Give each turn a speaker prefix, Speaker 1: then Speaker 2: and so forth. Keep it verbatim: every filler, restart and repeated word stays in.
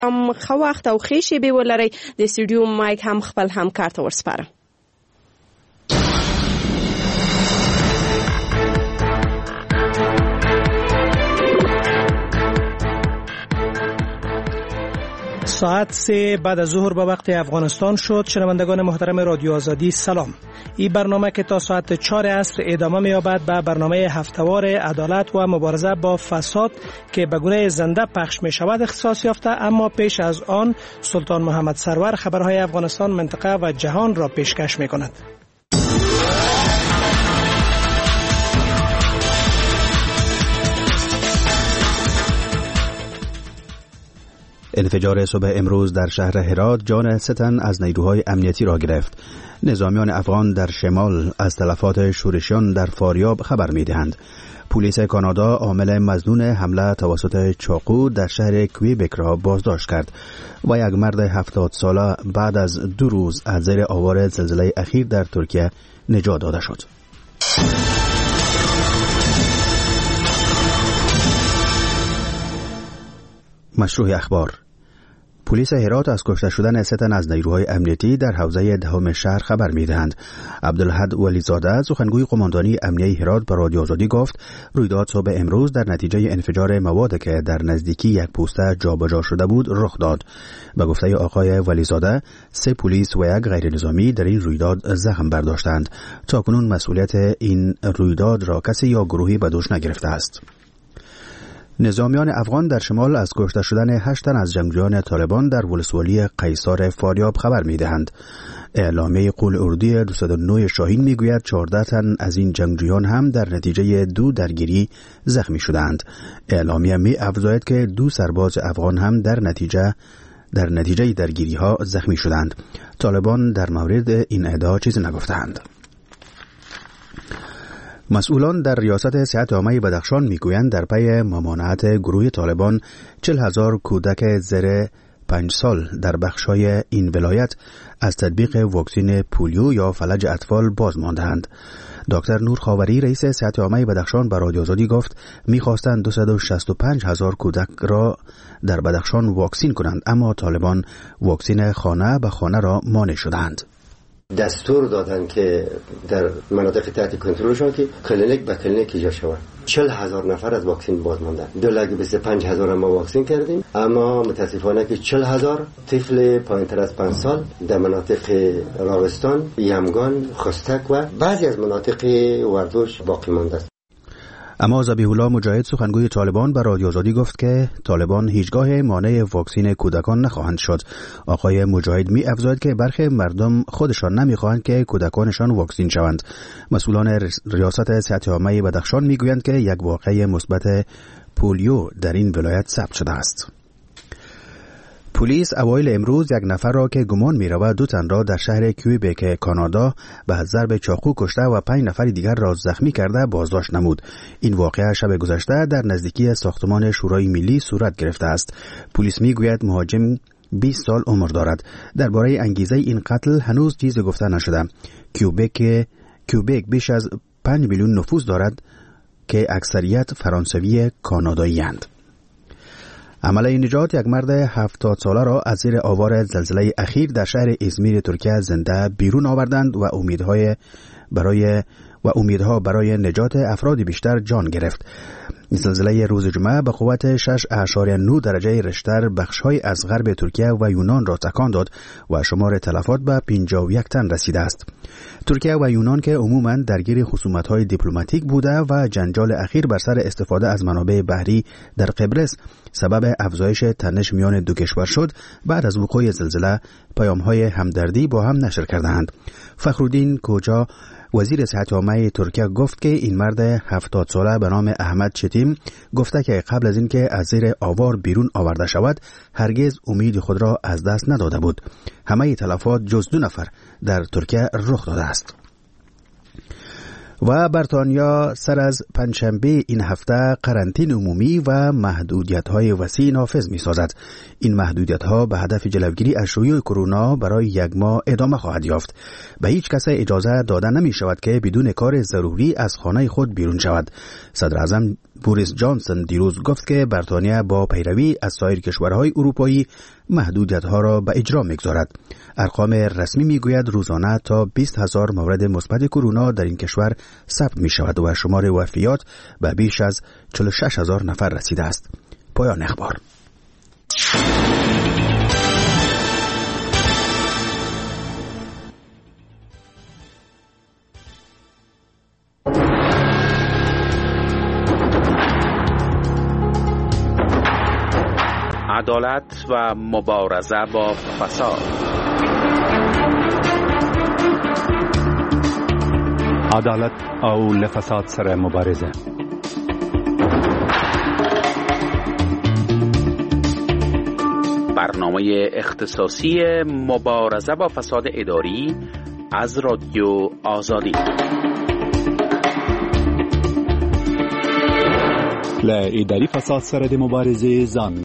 Speaker 1: ام خو وخت او خېشي به ولري د سټوډیو مایک هم خپل همکار ته ورسپاره.
Speaker 2: ساعت سه بعد از ظهر به وقت افغانستان شد. شنوندگان محترم رادیو آزادی سلام. این برنامه که تا ساعت چهار عصر ادامه می‌یابد به برنامه هفته‌وار عدالت و مبارزه با فساد که به گونه زنده پخش می‌شود اختصاص یافته، اما پیش از آن سلطان محمد سرور خبرهای افغانستان، منطقه و جهان را پیشکش می‌کند.
Speaker 3: انفجار صبح امروز در شهر هرات جان سه تن از نیروهای امنیتی را گرفت. نظامیان افغان در شمال از تلفات شورشیان در فاریاب خبر می‌دهند. پلیس کانادا عامل مظنون حمله توسط چاقو در شهر کویبک را بازداشت کرد و یک مرد هفتاد ساله بعد از دو روز از زیر آوار زلزله اخیر در ترکیه نجات داده شد. مشروع اخبار. پلیس هرات از کشته شدن سه تن از نیروهای امنیتی در حوزه دهم شهر خبر می‌دهند. عبدالحد ولیزاده سخنگوی قماندانی امنیه هرات به رادیو آزادی گفت رویداد صبح امروز در نتیجه انفجار مواد که در نزدیکی یک پوسته جابجا شده بود رخ داد. به گفته آقای ولیزاده سه پلیس و یک غیر نظامی در این رویداد زخم برداشتند. تاکنون مسئولیت این رویداد را کسی یا گروهی به دوش نگرفته است. نظامیان افغان در شمال از کشته شدن هشت تن از جنگجویان طالبان در ولسوالی قیصار فاریاب خبر می‌دهند. اعلامیه قول اردی دویست و نه شاهین میگوید چهارده تن از این جنگجویان هم در نتیجه دو درگیری زخمی شدند. اعلامیه می افزاید که دو سرباز افغان هم در نتیجه در نتیجه درگیری ها زخمی شدند. طالبان در مورد این ادعا چیزی نگفتند. مسئولان در ریاست صحت عامه بدخشان میگویند در پی ممانعت گروه طالبان چهل هزار کودک زیر پنج سال در بخشای این ولایت از تطبیق واکسن پولیو یا فلج اطفال باز مانده‌اند. دکتر نور خاوری رئیس صحت عامه بدخشان به رادیو آزادی گفت می‌خواستند دویست و شصت و پنج هزار کودک را در بدخشان واکسین کنند، اما طالبان واکسن خانه به خانه را مانع شدند.
Speaker 4: دستور دادن که در مناطق تحت کنترلشان که کلینیک به کلینیک ایجاد شود. چهل هزار نفر از واکسن باز ماندن. دو لک بیست و پنج هزار ما واکسن کردیم، اما متاسفانه که چهل هزار طفل پایین‌تر از پنج سال در مناطق راوستان، یمگان، خستک و بعضی از مناطق وردوش باقی مانده است.
Speaker 3: اما ذبیح الله مجاهد سخنگوی طالبان به رادیو آزادی گفت که طالبان هیچگاه مانع واکسن کودکان نخواهند شد. آقای مجاهد می افزاید که برخی مردم خودشان نمیخواهند که کودکانشان واکسین شوند. مسئولان ریاست صحت عامه بدخشان میگویند که یک واقعه مثبت پولیو در این ولایت ثبت شده است. پلیس اوایل امروز یک نفر را که گمان می‌رود دو تن را در شهر کویبک کانادا به ضرب چاقو کشته و پنج نفر دیگر را زخمی کرده بازداشت نمود. این واقعه شب گذشته در نزدیکی ساختمان شورای ملی صورت گرفته است. پلیس میگوید مهاجم بیست سال عمر دارد. درباره انگیزه این قتل هنوز چیزی گفته نشده. کویبک کویبک بیش از پنج میلیون نفوس دارد که اکثریت فرانسوی کانادایی‌اند. عمله نجات یک مرد هفتاد ساله را از زیر آوار زلزله اخیر در شهر ازمیر ترکیه زنده بیرون آوردند و امیدهای برای و امیدها برای نجات افراد بیشتر جان گرفت. زلزله روز جمعه به قوت شش اعشاریه نه درجه ریشتر بخش‌های از غرب ترکیه و یونان را تکان داد و شمار تلفات به پنجاه و یک تن رسیده است. ترکیه و یونان که عموماً درگیر خصومت‌های دیپلماتیک بوده و جنجال اخیر بر سر استفاده از منابع بحری در قبرس سبب افزایش تنش میان دو کشور شد، بعد از وقوع زلزله پیام‌های همدردی با هم نشر کردند. فخرالدین کوچا وزیر صحت عامه ترکیه گفت که این مرد هفتاد ساله به نام احمد چتیم گفته که قبل از اینکه از زیر آوار بیرون آورده شود هرگز امید خود را از دست نداده بود. همه تلفات جز دو نفر در ترکیه رخ داده است. و بریتانیا سر از پنجشنبه این هفته قرنطینه عمومی و محدودیت‌های وسیع نافذ می‌سازد. این محدودیت‌ها به هدف جلوگیری از شیوع کرونا برای یک ماه ادامه خواهد یافت. به هیچ کس اجازه داده نمی‌شود که بدون کار ضروری از خانه خود بیرون شود. صدر اعظم بوریس جانسون دیروز گفت که بریتانیا با پیروی از سایر کشورهای اروپایی محدودیت‌ها را به اجرا می‌گذارد. ارقام رسمی میگوید روزانه تا بیست هزار مورد مثبت کرونا در این کشور ثبت می‌شود و شمار وفیات به بیش از چهل و شش هزار نفر رسیده است. پایان اخبار.
Speaker 5: عدالت و مبارزه با فساد.
Speaker 6: عدالت او لفساد سره مبارزه.
Speaker 5: برنامه اختصاصی مبارزه با فساد اداری از رادیو آزادی.
Speaker 6: ل اداری فساد سره د مبارزه ځان